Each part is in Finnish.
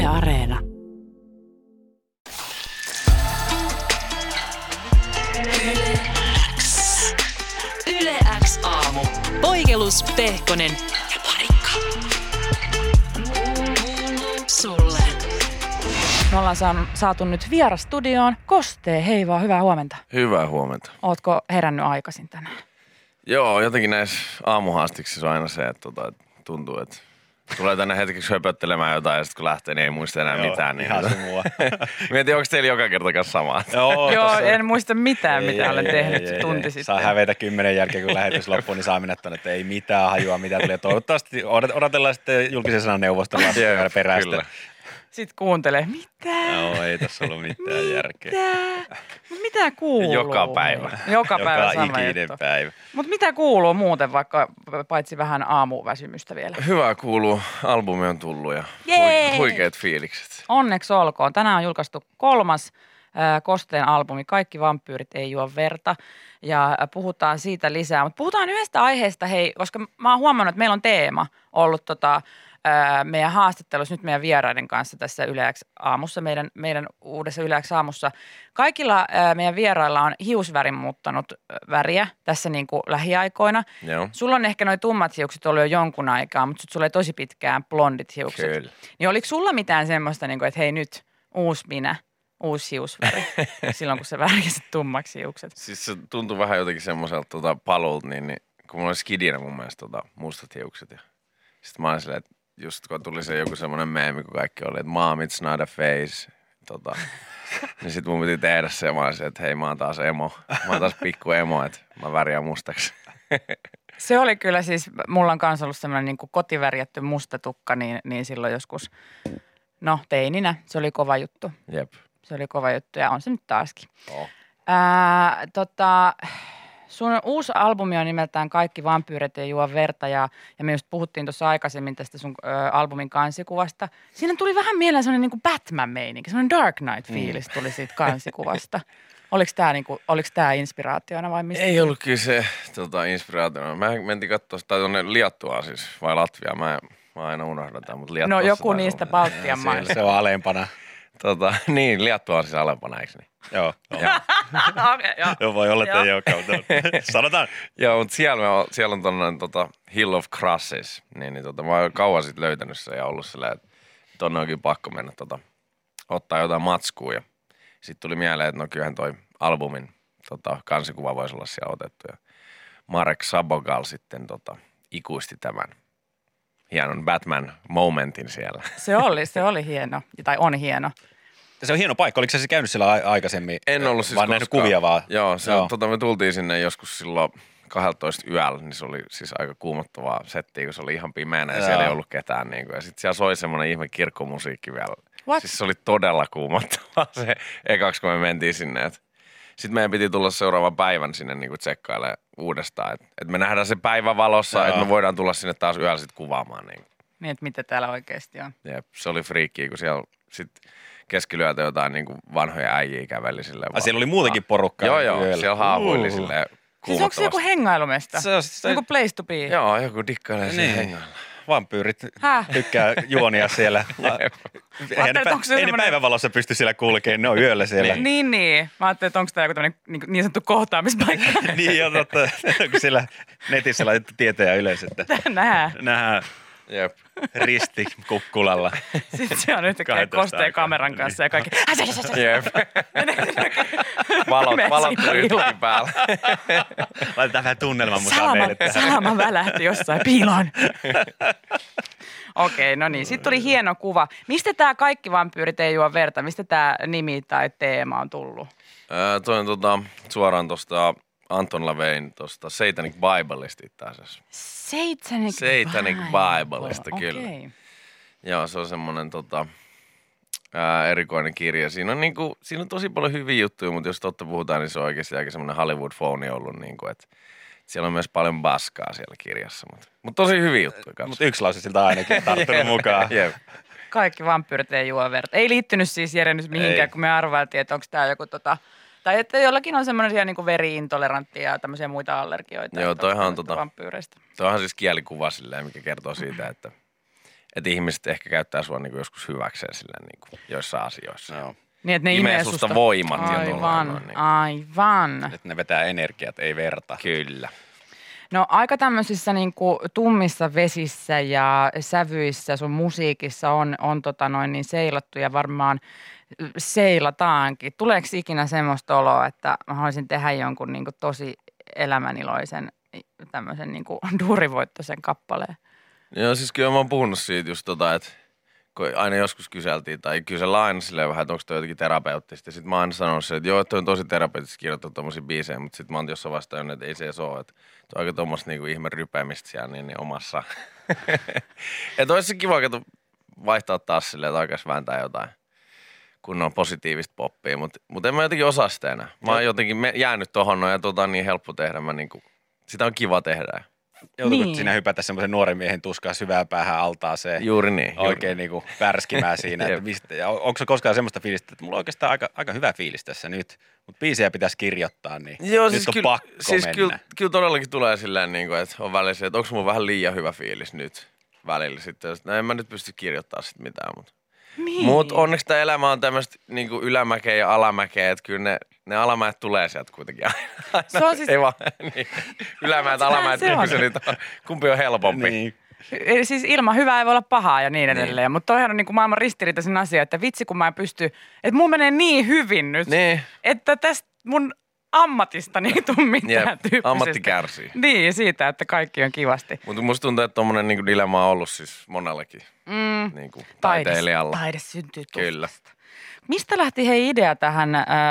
Areena. Yle X aamu. Poikelus, Pehkonen ja Parikka. Sulle. Me ollaan saatu nyt vieras studioon. Kostee, hei vaan, hyvää huomenta. Hyvää huomenta. Ootko herännyt aikaisin tänään? Joo, jotenkin näissä aamuhaastiksissa on aina se, että tuntuu, että tulee tänne hetkeksi höpöttelemään jotain ja sitten kun lähtee, niin ei muista enää mitään. Niin ihan se mua. Mietin, onko teillä joka kerta kanssa samaa? Joo, en muista mitään, mitä olen tehnyt tunti sitten. Saa hävetä 10 jälkeen, kun lähetys loppuu, niin saa mennä tuonne, että ei mitään hajua, mitä tulee. Toivottavasti odotellaan sitten julkisen sanan neuvostelua perästä. Kyllä. Sitten kuuntelee, mitä? Joo, ei tässä ollut mitään järkeä. Mitä kuuluu? Joka päivä. Joka päivä sama ikinen juttu. päivä. Mutta mitä kuuluu muuten, vaikka paitsi vähän aamuväsymystä vielä? Hyvää kuuluu. Albumi on tullut ja huikeat fiilikset. Onneksi olkoon. Tänään on julkaistu 3. Kosteen albumi, Kaikki vampyyrit ei juo verta, ja puhutaan siitä lisää. Mutta puhutaan yhdestä aiheesta, hei, koska mä oon huomannut, että meillä on teema ollut meidän haastattelussa nyt meidän vieraiden kanssa tässä Yle X aamussa, meidän uudessa Yle X aamussa. Kaikilla meidän vierailla on hiusvärin muuttanut väriä tässä niin kuin lähiaikoina. Joo. Sulla on ehkä noi tummat hiukset ollut jo jonkun aikaa, mutta sulla oli tosi pitkään blondit hiukset. Kyllä. Niin oliko sulla mitään semmoista, niin kuin, että hei nyt uusi minä, uusi hiusväri, silloin kun sä värjäsit tummaksi hiukset? Siis se tuntui vähän jotenkin semmoiselta paluulta, niin kun mulla oli skidinä mun mielestä mustat hiukset. Ja sitten mä olin silleen, että just kun tuli se joku semmoinen meemi, kun kaikki oli, että mom, it's not a face. Niin sit mun piti tehdä se, ja mä olisin, että hei, mä oon taas emo. Mä oon taas pikku emo, että mä värjään mustaksi. Se oli kyllä siis, mulla on kanssa ollut semmoinen niin kuin kotivärjätty mustatukka, niin silloin joskus, no teininä, se oli kova juttu. Jep. Se oli kova juttu ja on se nyt taaskin. Oh. Sun uusi albumi on nimeltään Kaikki vampyyrit ei juo verta ja me just puhuttiin tuossa aikaisemmin tästä sun albumin kansikuvasta. Siinä tuli vähän mieleen semmoinen niin kuin Batman-meininki, semmoinen Dark Knight-fiilis tuli siitä kansikuvasta. Oliko tää inspiraationa vai mistä? Ei ollut kyllä se inspiraationa. Mä mentiin katsoa sitä tuonne Liattuaan siis, vai Latviaan. Mä aina unohdan tämän, mutta Liattuassa. No joku niistä Baltian maista. Se on alempana. Niin, Liattua on siis alempana, eikö niin? Joo. Okay, joo, voi olla, että ei ole kautta. Sanotaan. Joo, mutta siellä on tuollainen Hill of Crosses. Niin, mä oon kauan sitten löytänyt sen ja ollut silleen, että tonne onkin pakko mennä ottaa jotain matskua. Ja sitten tuli mieleen, että no kyllähän toi albumin kansikuva voisi olla siellä otettu. Ja Marek Sabogal sitten ikuisti tämän hienon Batman-momentin siellä. Se oli hieno, tai on hieno. Se on hieno paikka. Oliko sä siis käynyt siellä aikaisemmin? En ollut siis vaan nähnyt kuvia vaan? Joo, me tultiin sinne joskus silloin 12 yöllä, niin se oli siis aika kuumottavaa settiä, kun se oli ihan pimeänä ja siellä ei ollut ketään. Niin kuin, ja sitten siellä soi semmoinen ihme kirkkomusiikki vielä. What? Siis se oli todella kuumottavaa se ekaksi, kun me mentiin sinne. Sitten meidän piti tulla seuraavan päivän sinne niin tsekkailemaan uudestaan. Että me nähdään se päivävalossa, että me voidaan tulla sinne taas yöllä sitten kuvaamaan. Niin, että mitä täällä oikeasti on. Jep, se oli friikkiä, kun siellä sitten keskiyöltä jotain niin kuin vanhoja äijiä käveli silleen. Siellä oli muutenkin porukkaa. Joo, siellä haavuili silleen kuumottavasti. Siis onko se joku hengailumesta? Se on siis joku place to be? Joo, joku dikkailee sen hengailla. Vampyyrit tykkää juonia siellä. Ei ne päivävalossa pysty siellä kulkemaan, ne on yöllä siellä. Niin. Mä ajattelin, että onko tämä joku tämmöinen niin sanottu kohtaamispaikka. Niin jo totta, kun siellä netissä laitettu tietoja ylös, että nähdään Jep. risti kukkulalla. Sitten se on yhtäkkiä Kosteen kameran kanssa ja kaikki. Jep. Valot tuli päällä. Laitetaan vähän tunnelman mukaan meille tähän. Salama välähti jossain piiloon. Okei, no niin. Sitten tuli hieno kuva. Mistä tämä Kaikki vampyyrit ei juo verta? Mistä tämä nimi tai teema on tullut? Toi on suoraan tuosta Anton LaVeyn tuosta Satanic Bibleista itse asiassa. Satanic Bibleista, kyllä. Okay. Joo, se on semmoinen erikoinen kirja. Siinä on tosi paljon hyviä juttuja, mutta jos totta puhutaan, niin se on oikeasti aika semmoinen Hollywood-phone ollut, että siellä on myös paljon baskaa siellä kirjassa, mutta tosi hyviä juttuja kanssa. Mutta yksi lause siltä ainakin tarttunut mukaan. Kaikki vampyyrit ei juo verta. Ei liittynyt siis Jere nyt mihinkään, kun me arvailtiin, että onko tämä joku tai että jollakin on semmoisia niin kuin veri-intoleranttia ja tämmöisiä muita allergioita. Joo, toihan on vampyyreistä. Toihan siis kielikuva silleen, mikä kertoo siitä, että että ihmiset ehkä käyttää sua niinku joskus hyväkseen silleen niinku joissain asioissa. Joo. Niin, että ne Imee susta voimat ja Aivan, niin. aivan. Että ne vetää energiat, ei verta. Kyllä. No aika tämmöisissä niinku tummissa vesissä ja sävyissä sun musiikissa on niin seilattu ja varmaan seilataankin. Tuleeko ikinä semmoista oloa, että mä haluaisin tehdä jonkun niinku tosi elämäniloisen tämmöisen niinku duurivoittoisen kappaleen? Joo, siis kyllä mä oon puhunut siitä just että kun aina joskus kyseltiin, tai kysellään aina silleen vähän, että onko toi jotenkin terapeuttista. Sitten mä oon aina sanonut se, että joo, että on tosi terapeuttista kirjoittaa tommosia biisejä, mutta sitten mä oon jossain vaiheessa tajunnut, että ei se edes ole. Että toi on aika tommoista niinku ihme rypeämistä siellä niin omassa. Että olisi se kiva, että vaihtaa taas silleen, että alkaisi vääntää jotain kunnon positiivista poppia, mutta en mä jotenkin osaa sitä enää. Mä oon jotenkin jäänyt tohon ja niin helppo tehdä. Sitä on kiva tehdä. Joutuuko sinä hypätä semmoisen nuoren miehen tuskaa syvään päähän altaaseen? Juuri niin. Oikein niinku pärskimään siinä. Onko se koskaan semmoista fiilistä, että mulla on oikeastaan aika hyvä fiilis tässä nyt, mutta biisejä pitäisi kirjoittaa, niin joo, nyt siis on pakko mennä. Kyllä todellakin tulee silleen, niin kuin, että on välillä se, että onko mulla vähän liian hyvä fiilis nyt välillä sitten. No en mä nyt pysty kirjoittamaan sitten mitään, mutta Niin. onneksi tämä elämä on tämmöistä niin kuin ylämäkeä ja alamäkeä, että kyllä ne alamäet tulee sieltä kuitenkin aina. Se on siis- Ei vaan, niin. Ylämäet, alamäet, kumpi on helpompi. Niin. Siis ilman hyvää ei voi olla pahaa ja niin edelleen, mutta toihan on niin kuin maailman ristiriitaisin asia, että vitsi kun mä en pysty, että mun menee niin hyvin nyt, Niin. että tästä mun ammatistani ei tule mitään Jep, tyyppisestä. ammatti kärsii. Niin, siitä, että kaikki on kivasti. Mutta musta tuntuu, että tommonen niinku dilemma on ollut siis monellakin niinku taiteilijalla. Taide syntyy Kyllä. tuskasta. Mistä lähti idea tähän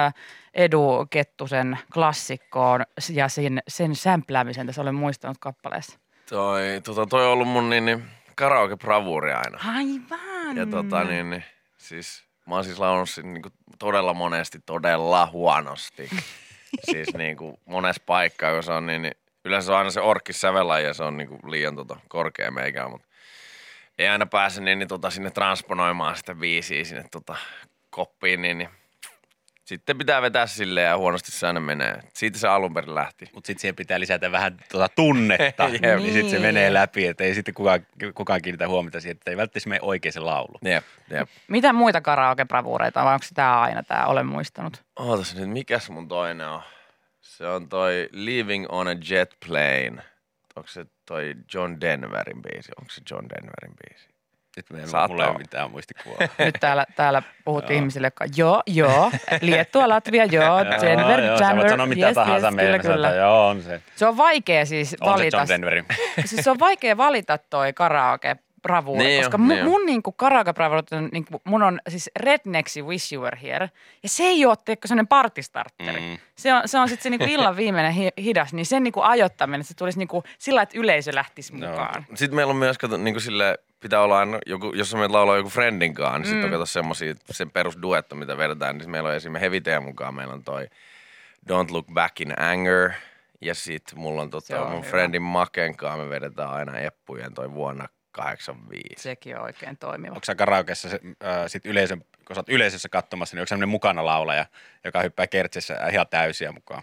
Edu Kettusen klassikkoon ja sen sämpläämisen tässä olen muistanut kappaleessa? Toi on ollut mun karaoke-bravuuri aina. Aivan. Ja siis mä oon siis laulanut niinku todella monesti, todella huonosti. Siis niinku monessa paikkaa, kun se on yleensä se on aina se orkkis sävellaji ja se on niinku liian korkea meikään, mutta ei aina pääse sinne transponoimaan sitä biisiä sinne koppiin, niin sitten pitää vetää silleen ja huonosti se aina menee. Siitä se alun perin lähti. Mutta sitten siihen pitää lisätä vähän tunnetta, niin sitten se menee läpi, että ei sitten kukaan kiinnitä huomiota siihen, että ei välttämättä mene oikein se laulu. Jep. Mitä muita karaoke-bravuureita on, vai onko se tämä aina tämä, olen muistanut? Ootas nyt, mikäs mun toinen on? Se on toi Leaving on a Jet Plane. Onko se toi John Denverin biisi? Onko se John Denverin biisi? Nyt Saattaa mulla ei ole olla. mitään muistikuvaa. Nyt täällä puhuttiin ihmisille, jotka joo, Liettua, Latvia, Denver, sä voit sanoa mitä tahansa meidän kyllä. Joo, on se. Se on vaikea siis On se valita. John Denverin. Siis se on vaikea valita toi karaoke-bravuuri, Niin koska on, niin on. mun karaoke-bravuuri on, mun on siis Rednecks Wish You Were Here. Ja se ei ole sellainen partistartteri. Se on sitten se niinku illan viimeinen hidas, niin sen niinku ajottaminen, että se tulisi niinku sillä, että yleisö lähtisi mukaan. Sitten meillä on myös, niinku sille pitää olla aina joku, jos meillä laulaa joku friendin kanssa, niin sitten on kato semmosia, sen perusduetto, mitä vedetään, niin meillä on esimerkiksi Heviteen mukaan, meillä on toi Don't Look Back in Anger, ja sitten mulla on mun hyvä. friendin Maken kanssa, me vedetään aina Eppujen toi vuonna 85. Sekin on oikein toimiva. Onko sä karaokeessa sit yleisön, kun sä oot yleisössä katsomassa, niin onko semmoinen mukana laulaja, joka hyppää kertsissä ihan täysiä mukaan?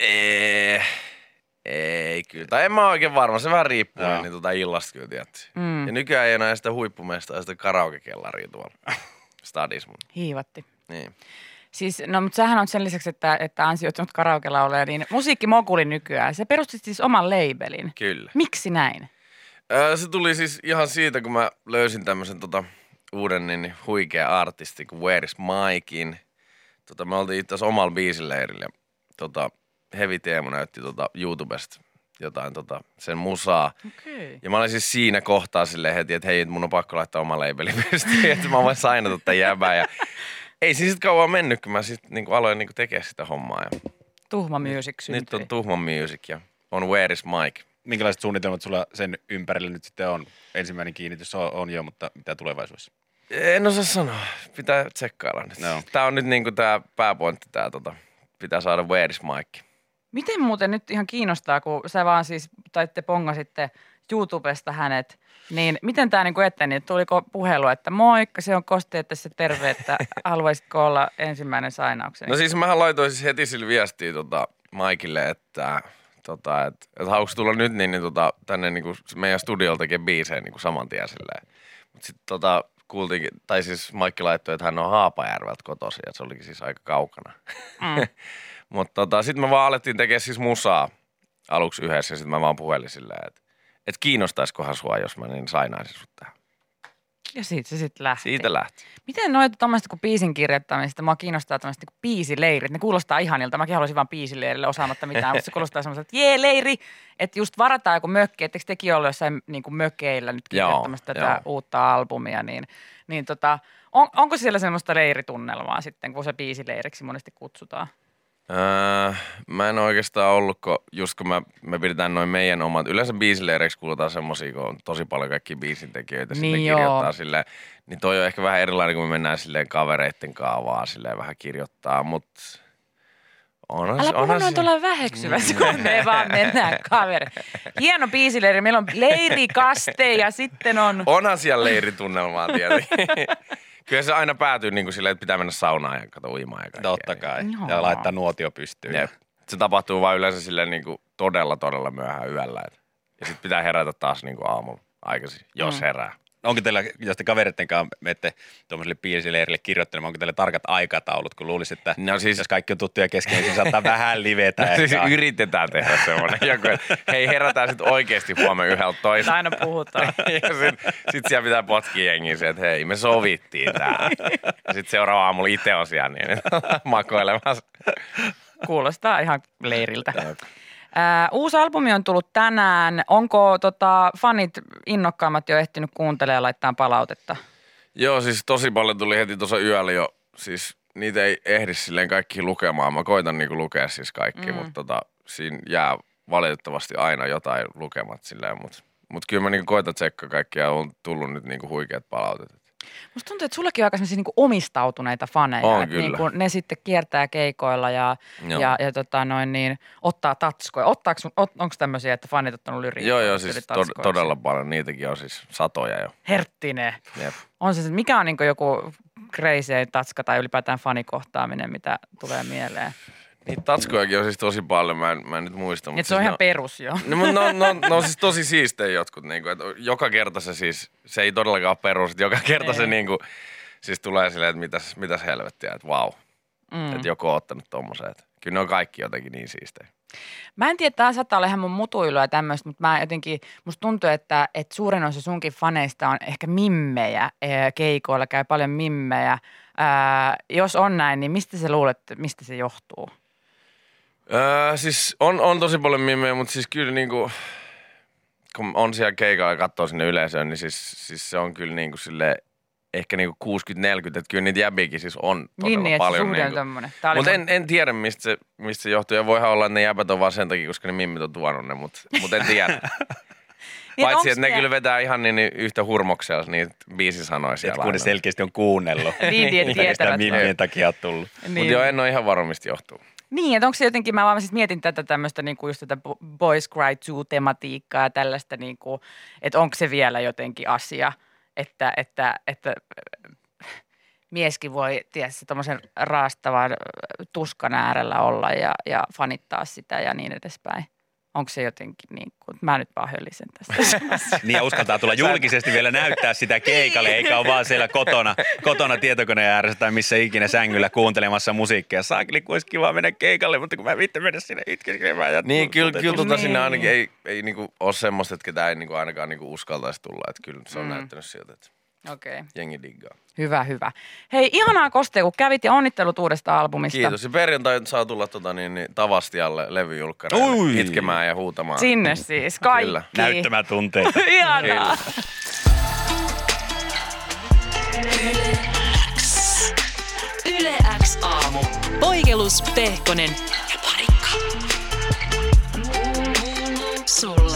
Ei kyllä. Tai en mä oikein varma. Se vähän riippuu illasta kyllä, tietysti. Ja nykyään ei enää sitä huippumesta, sitä karaoke-kellaria tuolla stadissa mun. Hiivatti. Niin. Siis, no mutta sähän on sen lisäksi, että ansioitunut karaoke-laulaja, niin musiikkimoguli nykyään. Se perusti siis oman labelin. Kyllä. Miksi näin? Se tuli siis ihan siitä, kun mä löysin tämmöisen uuden huikea artisti kuin Where is Mikein. Me oltiin itse asiassa omalla biisileirillä. Heavy Teemu näytti YouTubesta jotain sen musaa. Okei. Ja mä olin siis siinä kohtaa silleen heti, että hei, mun on pakko laittaa oma labeli pystyyn, että mä voin sainata tämän jäbää. Ja ei siis sit kauan mennyt, kun mä sitten aloin tekemään sitä hommaa. Ja Tuhma Music syntyi. nyt on Tuhma Music ja on Where is Mike. Minkälaiset suunnitelmat sulla sen ympärille nyt sitten on? Ensimmäinen kiinnitys on jo, mutta mitä tulevaisuudessa? En osaa sanoa. Pitää tsekkailla nyt. No. Tää on nyt tää pääpointti, pitää saada Where is Mike. Miten muuten nyt ihan kiinnostaa, kun sä vaan siis, tai te pongasitte YouTubesta hänet, niin miten tämä niinku eteni? Tuliko puhelu, että moikka, se on Koste, että se terve, että haluaisitko olla ensimmäinen sainaukseni? No siis mähän laitoin siis heti sille viestiä Mikelle, että haluatko tulla nyt tänne meidän studiolla tekee biisejä saman tien silleen. Mutta sitten kuultiin, tai siis Maikki laittoi, että hän on Haapajärveltä kotoisin ja se olikin siis aika kaukana. Mutta sitten me vaan alettiin tekemään siis musaa aluksi yhdessä ja sitten mä vaan puhelin silleen, että kiinnostaisikohan sua, jos mä niin sainaisin sut tähän. Ja siitä se sitten lähti. Siitä lähti. Miten noita tuommoista kuin biisin kirjoittamista, mua kiinnostaa tämmöistä niin biisileirit, ne kuulostaa ihanilta. Mäkin haluaisin vaan biisileirille osaamatta mitään, mutta se kuulostaa semmoiselta, että jee leiri, että just varataan joku mökki, etteikö tekin ollut jossain niin kuin mökeillä nyt kirjoittamassa tätä uutta albumia, niin onko siellä semmoista leiritunnelmaa sitten, kun se biisileiriksi monesti kutsutaan? Mä en oikeastaan ollut, just kun me pidetään noin meidän omat, yleensä biisileireiksi kuulutaan semmosia, kun on tosi paljon kaikki biisintekijöitä niin sinne kirjoittaa silleen, niin toi on ehkä vähän erilainen, kun me mennään silleen kavereitten kaavaa silleen vähän kirjoittaa, mutta älä puhu noin tuolla väheksyvästi, kun me vaan mennään kaveri. Hieno biisileiri, meillä on leirikaste ja sitten on... Onhan siellä leiritunnelmaa tietenkin. Kyllä se aina päätyy niin kuin silleen, että pitää mennä saunaan ja uimaan ja kaikkea. Totta kai. Ja laittaa nuotio pystyyn. Jep. Se tapahtuu vaan yleensä silleen niin kuin todella myöhään yöllä. Ja sitten pitää herätä taas niin kuin aamulla aikaisin, jos herää. Onko teillä, jos te kavereiden kanssa menette tuollaiselle biisileirille kirjoittelemaan, onko teillä tarkat aikataulut, kun luulisi, että siis, jos kaikki on tuttuja kesken, niin saattaa vähän livetä. Siis yritetään tehdä semmoinen joku, että hei herätään sitten oikeasti huomenna 11. Aina puhutaan. Ja sit siellä pitää potkia jengiä se, että hei me sovittiin tää. Ja sitten seuraava aamulla itse on siellä niin makoilemassa. Kuulostaa ihan leiriltä. Uusi albumi on tullut tänään. Onko fanit innokkaammat jo ehtinyt kuuntelemaan ja laittaa palautetta? Joo, siis tosi paljon tuli heti tuossa yöllä jo. Siis niitä ei ehdi silleen kaikki lukemaan. Mä koitan niinku lukea siis kaikki, mutta siinä jää valitettavasti aina jotain lukemat silleen. Mut kyllä mä niinku koitan tsekkaa kaikkia ja on tullut nyt niinku huikeat palautet. Musta tuntuu, että sullakin on aika sellaisia niinku omistautuneita faneja. On että kyllä. Niinku ne sitten kiertää keikoilla ja ottaa tatskoja. Onko tämmöisiä, että fanit ottanut lyriikkaa? Joo, siis todella paljon. Niitäkin on siis satoja jo. Herttinen. Jep. On se, mikä on niinku joku crazy tatska tai ylipäätään fanikohtaaminen, mitä tulee mieleen? Niitä tatskojakin on siis tosi paljon, mä en nyt muista. Niin, se on ihan perus jo. No siis tosi siistejä jotkut, niinku, että joka kerta se siis, se ei todellakaan ole perus, että joka kerta se niinku, siis tulee silleen, että mitäs helvettiä, että vau, että joku on ottanut tommosen, että kyllä ne on kaikki jotenkin niin siistejä. Mä en tiedä, että tämä saattaa olla ihan mun mutuilua ja tämmöistä, mutta mä jotenkin, musta tuntuu, että suurin osa sunkin faneista on ehkä mimmejä keikoilla, käy paljon mimmejä. Jos on näin, niin mistä sä luulet, mistä se johtuu? Siis on tosi paljon mimejä, mutta siis kyllä niinku, kun on siellä keikalla ja katsoo sinne yleisöön, niin siis se on kyllä niinku silleen, ehkä niinku 60-40, että kyllä niitä jäbiäkin siis on todella niin, paljon. Niin, tommonen. Mutta en tiedä, mistä se johtuu. Ja voihan olla, että ne jäbät on vaan sen takia, koska ne mimmit on tuonut ne, mutta en tiedä. Paitsi, että ne kyllä vetää ihan niin yhtä hurmoksella niitä biisisanoja siellä. Kun ne selkeästi on kuunnellut. Niin, tietävät. Mimmien takia on tullut. Mutta joo, en ole ihan varma, mistä johtuu. Niin, että onko se jotenkin, mä vaan siis mietin tätä tämmöistä niinku just tätä Boys Cry 2-tematiikkaa ja tällaista, niinku, että onko se vielä jotenkin asia, että mieskin voi tietysti tommoisen raastavan tuskan äärellä olla ja fanittaa sitä ja niin edespäin. Onko se jotenkin niin kuin, mä nyt vaan höllisen tästä. Niin ja uskaltaa tulla julkisesti vielä näyttää sitä keikalle, eikä ole vaan siellä kotona tietokoneen ääressä tai missä ikinä sängyllä kuuntelemassa musiikkia. Saakeli, kun olisi kiva mennä keikalle, mutta kun mä vittu mennä sinne itkeskemään. Niin, kyllä sinne ainakin ei niinku ole semmoista, että ketään ei niinku ainakaan niinku uskaltaisi tulla. Että kyllä se on näyttänyt siltä, että jengi diggaa. Hyvä. Hei, ihanaa Koste, kun kävit ja onnittelut uudesta albumista. Kiitos. Ja perjantai saa tulla Tavastialle levyjulkkarille itkemään ja huutamaan. Sinne siis, kaikki. Kyllä. Näyttämään tunteita. Ihanaa. Yle X aamu. Poikelus, Pehkonen ja Parikka. Sulle.